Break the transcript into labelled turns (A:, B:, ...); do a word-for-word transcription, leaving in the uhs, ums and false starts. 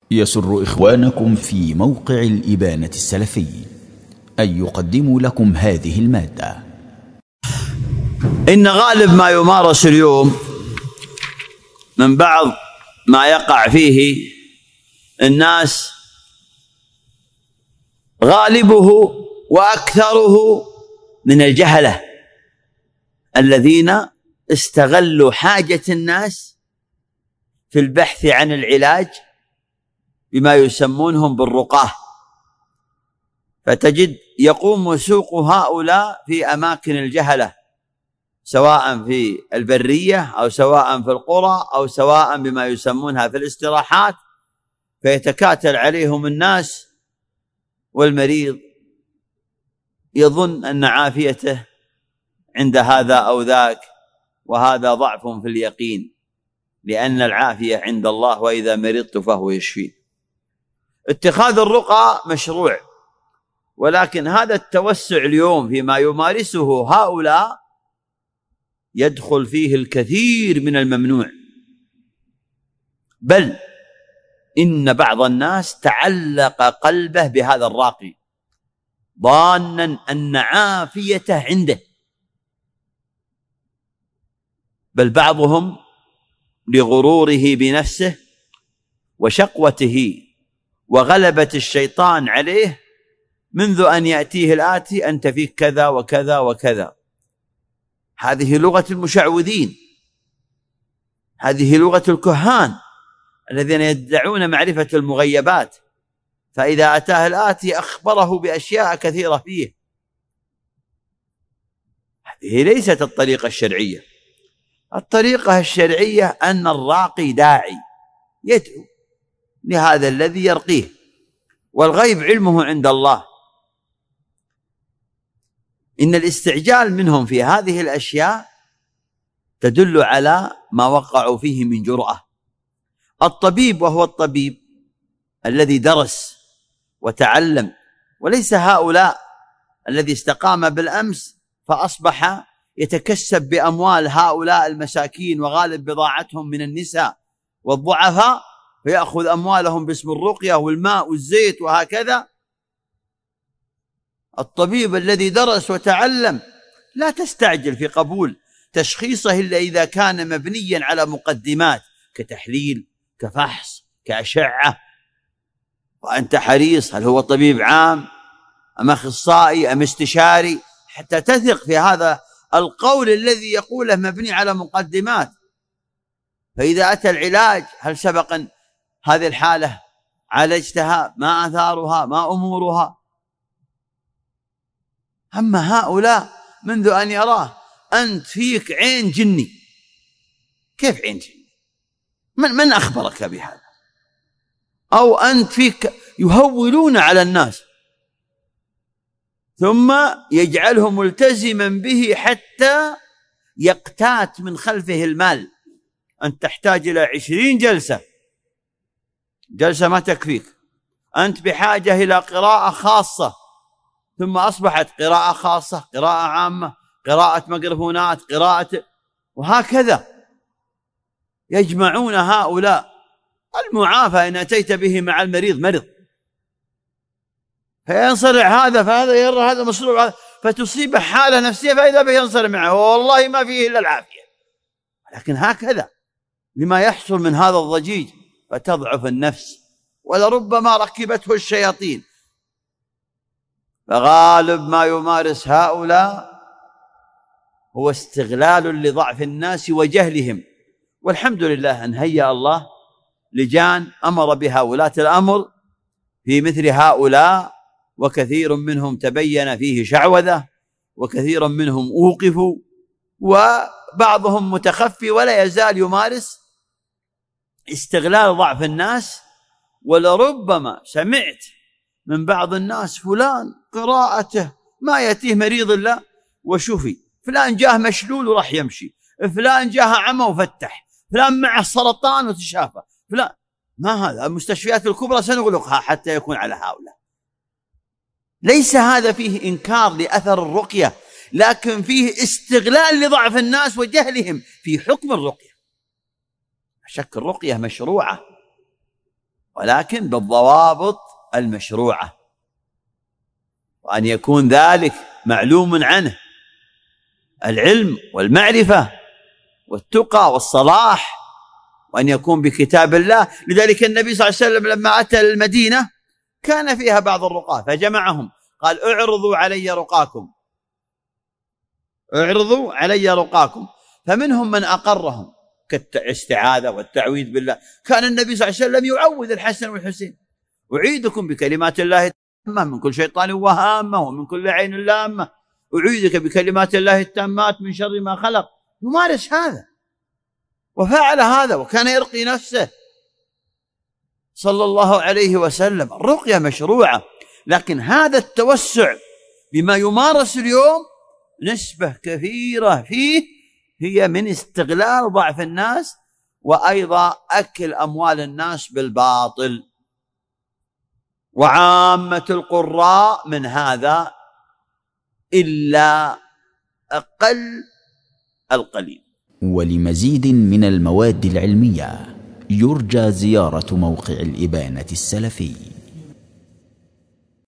A: يسر إخوانكم في موقع الإبانة السلفي أن يقدموا لكم هذه المادة.
B: إن غالب ما يمارس اليوم من بعض ما يقع فيه الناس غالبه وأكثره من الجهلة الذين استغلوا حاجة الناس في البحث عن العلاج بما يسمونهم بالرقاه، فتجد يقوم سوق هؤلاء في أماكن الجهلة، سواء في البرية أو سواء في القرى أو سواء بما يسمونها في الاستراحات، فيتكاتل عليهم الناس، والمريض يظن أن عافيته عند هذا أو ذاك، وهذا ضعف في اليقين، لأن العافية عند الله، وإذا مرضت فهو يشفين. اتخاذ الرقى مشروع، ولكن هذا التوسع اليوم فيما يمارسه هؤلاء يدخل فيه الكثير من الممنوع، بل إن بعض الناس تعلق قلبه بهذا الراقي ظانا أن عافيته عنده، بل بعضهم لغروره بنفسه وشقوته وغلبة الشيطان عليه منذ أن يأتيه الآتي: أنت فيك كذا وكذا وكذا. هذه لغة المشعوذين، هذه لغة الكهان الذين يدعون معرفة المغيبات، فإذا أتاه الآتي أخبره بأشياء كثيرة فيه. هذه ليست الطريقة الشرعية. الطريقة الشرعية أن الراقي داعي يدعو لهذا الذي يرقيه، والغيب علمه عند الله. إن الاستعجال منهم في هذه الأشياء تدل على ما وقعوا فيه من جرأة. الطبيب وهو الطبيب الذي درس وتعلم، وليس هؤلاء الذي استقام بالأمس فأصبح يتكسب بأموال هؤلاء المساكين وغالب بضاعتهم من النساء والضعفاء، فيأخذ أموالهم باسم الرقية والماء والزيت وهكذا. الطبيب الذي درس وتعلم لا تستعجل في قبول تشخيصه إلا إذا كان مبنيا على مقدمات كتحليل، كفحص، كأشعة، وأنت حريص هل هو طبيب عام أم أخصائي أم استشاري، حتى تثق في هذا القول الذي يقوله مبني على مقدمات. فإذا أتى العلاج هل سبقا هذه الحالة عالجتها، ما آثارها، ما أمورها. أما هؤلاء منذ أن يراه: أنت فيك عين جني. كيف عين جني؟ من, من أخبرك بهذا؟ أو أنت فيك، يهولون على الناس ثم يجعله ملتزما به حتى يقتات من خلفه المال. أنت تحتاج إلى عشرين جلسة، جلسة ما تكفيك، أنت بحاجة إلى قراءة خاصة، ثم أصبحت قراءة خاصة، قراءة عامة، قراءة ميكروفونات، قراءة، وهكذا يجمعون هؤلاء. المعافى إن أتيت به مع المريض مرض، فينصرع هذا، فهذا يرى هذا مصروع هذا، فتصيب حالة نفسية، فإذا به ينصرع معه، والله ما فيه إلا العافية. لكن هكذا لما يحصل من هذا الضجيج فتضعف النفس، ولربما ركبته الشياطين. فغالب ما يمارس هؤلاء هو استغلال لضعف الناس وجهلهم، والحمد لله أن هيأ الله لجان أمر بها ولاة الأمر في مثل هؤلاء، وكثير منهم تبين فيه شعوذة، وكثير منهم أوقفوا، وبعضهم متخفي ولا يزال يمارس استغلال ضعف الناس. ولربما سمعت من بعض الناس: فلان قراءته ما يأتيه مريض الله وشفي، فلان جاه مشلول وراح يمشي، فلان جاه عمى وفتح، فلان معه سرطان وتشافى، فلان. ما هذا؟ المستشفيات الكبرى سنغلقها حتى يكون على هؤلاء. ليس هذا فيه إنكار لأثر الرقية، لكن فيه استغلال لضعف الناس وجهلهم في حكم الرقية. شك الرقية مشروعة، ولكن بالضوابط المشروعة، وأن يكون ذلك معلوم عنه العلم والمعرفة والتقى والصلاح، وأن يكون بكتاب الله. لذلك النبي صلى الله عليه وسلم لما أتى المدينة كان فيها بعض الرقاة فجمعهم، قال اعرضوا علي رقاكم، اعرضوا علي رقاكم، فمنهم من أقرهم كالاستعاذة والتعويذ بالله. كان النبي صلى الله عليه وسلم يعوذ الحسن والحسين: أعيذكم بكلمات الله التامة من كل شيطان وهامة ومن كل عين لامة، أعيذك بكلمات الله التامات من شر ما خلق. يمارس هذا وفعل هذا وكان يرقي نفسه صلى الله عليه وسلم. الرقية مشروعة، لكن هذا التوسع بما يمارس اليوم نسبة كثيرة فيه هي من استغلال ضعف الناس، وأيضا أكل أموال الناس بالباطل. وعامة القراء من هذا إلا أقل القليل.
A: ولمزيد من المواد العلمية يرجى زيارة موقع الإبانة السلفي.